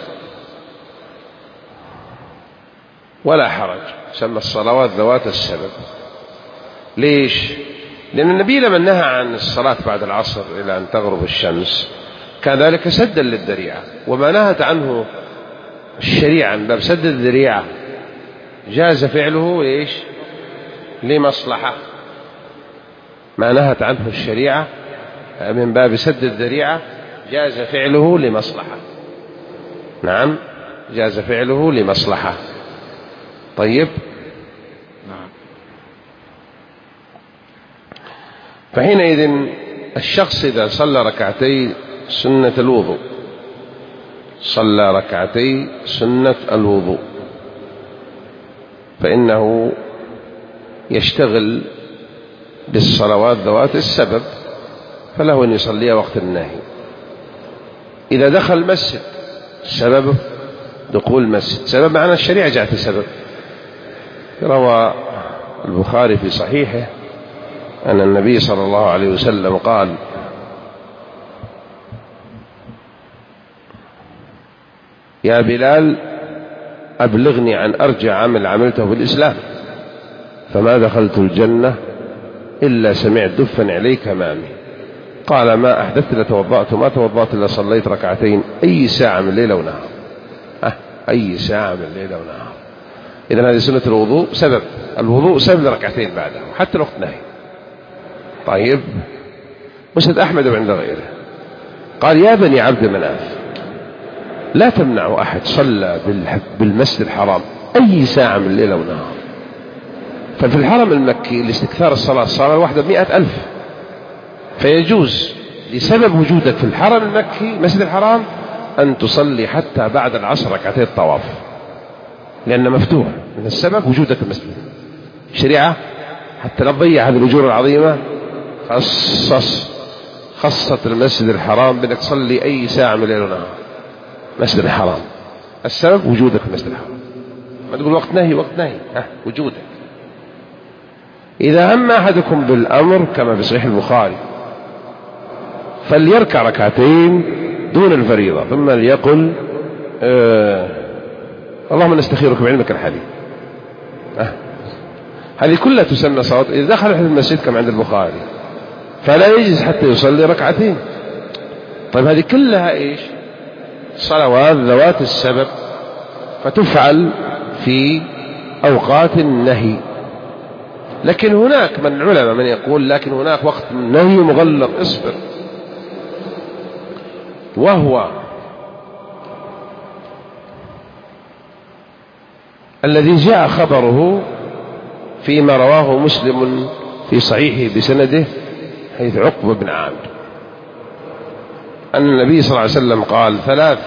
ولا حرج، سمى الصلوات ذوات السبب. ليش؟ لأن النبي لما نهى عن الصلاة بعد العصر إلى أن تغرب الشمس كان ذلك سدا للذريعة، وما نهت عنه الشريعة من باب سد الذريعة جاز فعله إيش؟ لمصلحة. ما نهت عنه الشريعة من باب سد الذريعة جاز فعله لمصلحة، نعم جاز فعله لمصلحة. طيب، نعم. فحينئذ الشخص إذا صلى ركعتي سنة الوضوء، صلى ركعتي سنة الوضوء، فإنه يشتغل بالصلوات ذوات السبب، فله أن يصلي وقت النهي. إذا دخل المسجد، سبب دخول المسجد سبب، معنى الشريعة جاءت سبب. روى البخاري في صحيحه أن النبي صلى الله عليه وسلم قال: يا بلال أبلغني عن أرجع عمل عملته في الإسلام، فما دخلت الجنة إلا سمعت دفا عليك أمامي. قال: ما أحدثت لتوضأت، ما توضأت إلا صليت ركعتين أي ساعة من الليل ونهار. أه أي ساعة من الليل ونهار. إذن هذه سنة الوضوء سبب، الوضوء سبب لركعتين بعده حتى الوقت نهي. طيب، مسند أحمد وعند غيره قال: يا بني عبد مناف لا تمنعوا أحد صلى بالمسجد الحرام أي ساعة من الليل ونهار. ففي الحرم المكي لاستكثار الصلاة، الصلاة الواحدة بمئة ألف، فيجوز لسبب وجودك في الحرم المكي مسجد الحرام أن تصلي حتى بعد العصر ركعتين الطواف، لأن مفتوح من السبب وجودك في المسجد. الشريعة حتى لا تضيع هذه الأجور العظيمة خصص خصت المسجد الحرام بأنك تصلي أي ساعة من الليل ونهار مسجد الحرام. السبب وجودك في المسجد الحرام، ما تقول وقت نهي وقت نهي، ها وجودك. إذا هم أحدكم بالأمر كما في صحيح البخاري فليركع ركعتين دون الفريضة، ثم ليقل: آه اللهم نستخيرك بعلمك الحديث. آه. هذه كلها تسمى صلاة. إذا دخل في المسجد كما عند البخاري فلا يجلس حتى يصلي ركعتين. طيب، هذه كلها إيش؟ صلوات ذوات السبب، فتفعل في أوقات النهي. لكن هناك من العلماء من يقول لكن هناك وقت النهي مغلق، اصبر، وهو الذي جاء خبره فيما رواه مسلم في صحيحه بسنده حيث عقبة بن عامر أن النبي صلى الله عليه وسلم قال: ثلاث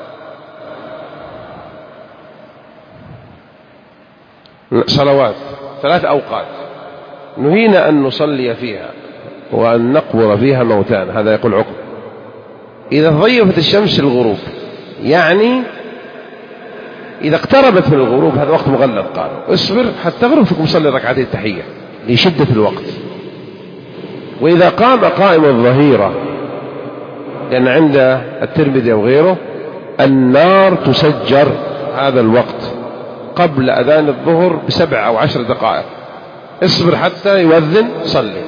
صلوات، ثلاث أوقات نهينا أن نصلي فيها وأن نقبر فيها موتان. هذا يقول عقبة: إذا ضيفت الشمس الغروب، يعني إذا اقتربت من الغروب هذا وقت مغلق، قالوا اصبر حتى تغرب ثم صلي ركعتين التحية لشدة الوقت. وإذا قام قائم الظهيرة، لأن عند الترمذي وغيره النار تسجر هذا الوقت قبل أذان الظهر بسبع أو عشر دقائق، اصبر حتى يؤذن صلي.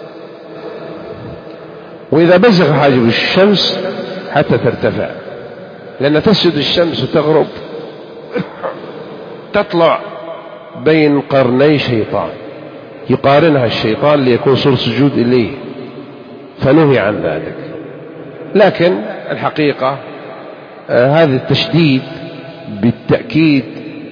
وإذا بزغ حاجب الشمس حتى ترتفع، لأن تسجد الشمس وتغرب تطلع بين قرني شيطان، يقارنها الشيطان ليكون صور سجود إليه، فنهي عن ذلك. لكن الحقيقة آه هذا التشديد بالتأكيد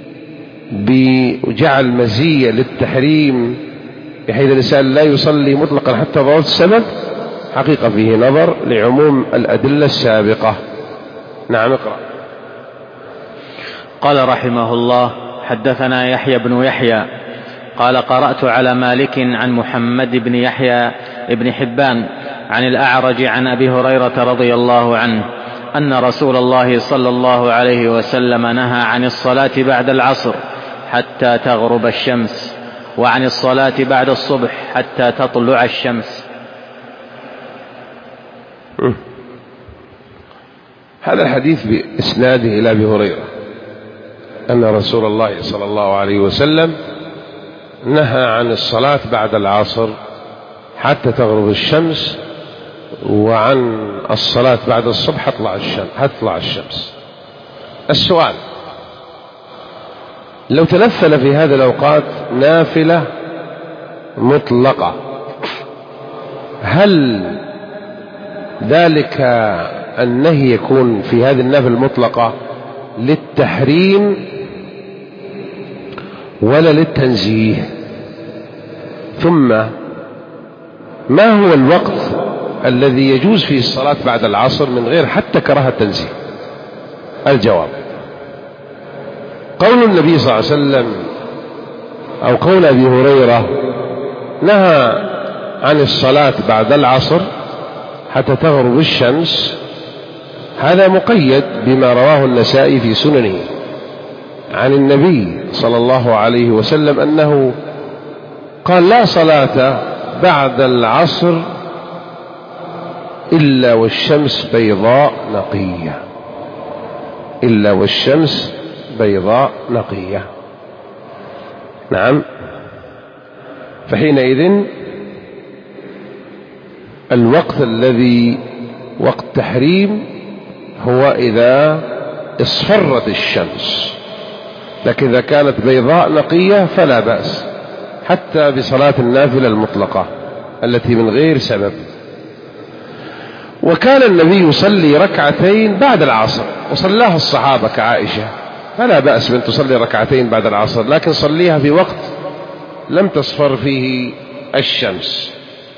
بجعل مزية للتحريم بحيث الإنسان لا يصلي مطلقا حتى ضرورة السبب، حقيقة فيه نظر لعموم الأدلة السابقة. نعم، اقرأ. قال رحمه الله: حدثنا يحيى بن يحيى قال: قرأت على مالك عن محمد بن يحيى بن حبان عن الأعرج عن أبي هريرة رضي الله عنه أن رسول الله صلى الله عليه وسلم نهى عن الصلاة بعد العصر حتى تغرب الشمس، وعن الصلاة بعد الصبح حتى تطلع الشمس. هذا الحديث بإسناده إلى أبي هريرة أن رسول الله صلى الله عليه وسلم نهى عن الصلاة بعد العصر حتى تغرب الشمس، وعن الصلاة بعد الصبح حتطلع الشمس, حتطلع الشمس. السؤال: لو تنفل في هذه الأوقات نافلة مطلقة، هل ذلك النهي يكون في هذه النافلة المطلقة للتحريم ولا للتنزيه؟ ثم ما هو الوقت الذي يجوز فيه الصلاة بعد العصر من غير حتى كراهة التنزيه؟ الجواب: قول النبي صلى الله عليه وسلم أو قول أبي هريرة نهى عن الصلاة بعد العصر حتى تغرب الشمس، هذا مقيد بما رواه النسائي في سننه عن النبي صلى الله عليه وسلم أنه قال: لا صلاة بعد العصر إلا والشمس بيضاء نقية، إلا والشمس بيضاء نقية. نعم. فحينئذ الوقت الذي وقت تحريم هو إذا اصفرت الشمس، لكن إذا كانت بيضاء نقية فلا بأس حتى بصلاة النافلة المطلقة التي من غير سبب. وكان النبي يصلي ركعتين بعد العصر وصلاها الصحابة كعائشة، فلا بأس بأن تصلي ركعتين بعد العصر، لكن صليها في وقت لم تصفر فيه الشمس.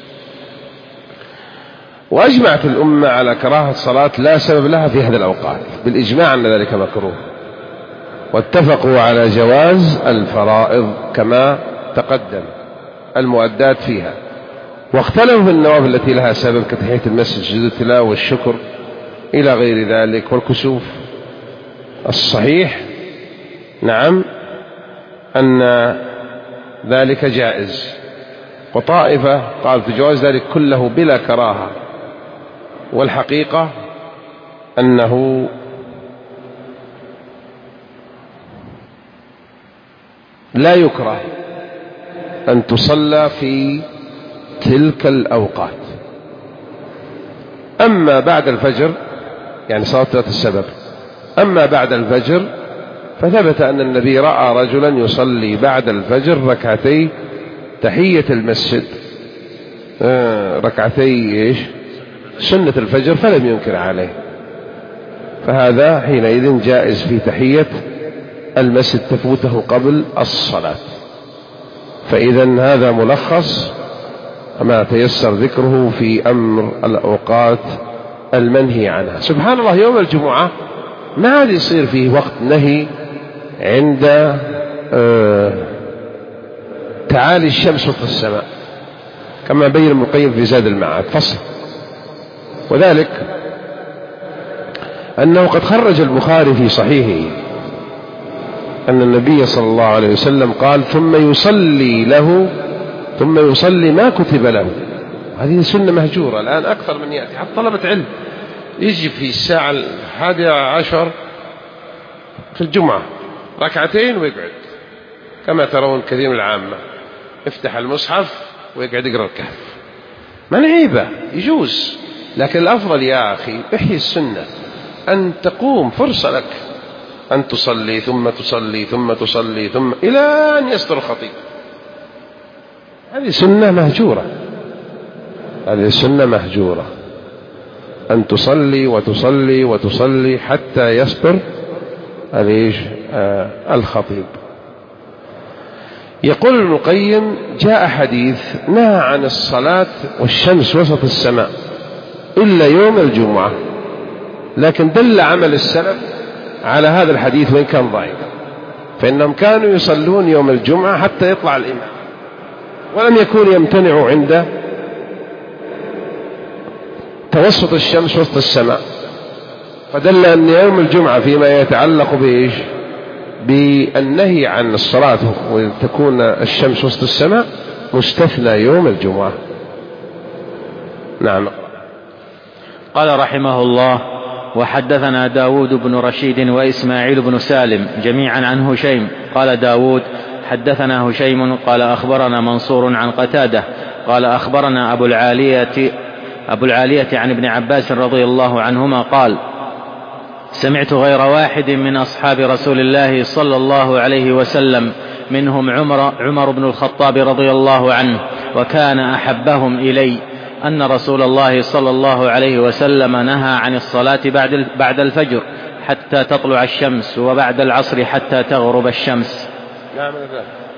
وأجمعت الأمة على كراهة صلاة لا سبب لها في هذه الأوقات بالإجماع أن ذلك مكروه، واتفقوا على جواز الفرائض كما تقدم المؤدات فيها، واختلفوا في النوافل التي لها سبب كتحية المسجد، سجود التلاوة والشكر إلى غير ذلك والكسوف. الصحيح نعم أن ذلك جائز، وطائفة قالت جواز ذلك كله بلا كراهة، والحقيقة أنه لا يكره أن تصلى في تلك الأوقات. أما بعد الفجر يعني صلاة ذات السبب، أما بعد الفجر فثبت أن النبي رأى رجلا يصلي بعد الفجر ركعتي تحية المسجد، آه ركعتي إيش سنة الفجر، فلم ينكر عليه، فهذا حينئذ جائز في تحية المسجد تفوته قبل الصلاة. فإذا هذا ملخص ما تيسر ذكره في أمر الأوقات المنهي عنها. سبحان الله، يوم الجمعة ما عاد يصير فيه وقت نهي عند آه تعالي الشمس وسط السماء كما بين ابن القيم في زاد المعاد فصل، وذلك أنه قد خرج البخاري في صحيحه أن النبي صلى الله عليه وسلم قال: ثم يصلي له ثم يصلي ما كتب له. هذه سنة مهجورة الآن أكثر من يأتي، حتى طلبة علم يجي في الساعة الحادية عشر في الجمعة ركعتين ويقعد، كما ترون كثير من العامة يفتح المصحف ويقعد يقرأ الكهف. ما نعيبه، يجوز، لكن الأفضل يا أخي احيي السنة، أن تقوم فرصة لك أن تصلي ثم تصلي ثم تصلي ثم إلى أن يصدر الخطيب. هذه سنة مهجورة، هذه سنة مهجورة أن تصلي وتصلي وتصلي حتى يصدر الخطيب. يقول ابن القيم: جاء حديث نهى عن الصلاة والشمس وسط السماء إلا يوم الجمعة، لكن دل عمل السلف على هذا الحديث وإن كان ضعيف، فإنهم كانوا يصلون يوم الجمعة حتى يطلع الإمام، ولم يكون يمتنع عند توسط الشمس وسط السماء، فدل أن يوم الجمعة فيما يتعلق بإيش؟ بالنهي عن الصلاة وتكون الشمس وسط السماء مستثنى يوم الجمعة. نعم. قال رحمه الله: وحدثنا داود بن رشيد وإسماعيل بن سالم جميعا عن هشيم. قال داود: حدثنا هشيم قال أخبرنا منصور عن قتادة قال أخبرنا أبو العالية أبو العالية عن ابن عباس رضي الله عنهما قال: سمعت غير واحد من أصحاب رسول الله صلى الله عليه وسلم منهم عمر, عمر بن الخطاب رضي الله عنه وكان أحبهم إلي أن رسول الله صلى الله عليه وسلم نهى عن الصلاة بعد بعد الفجر حتى تطلع الشمس، وبعد العصر حتى تغرب الشمس. نعم.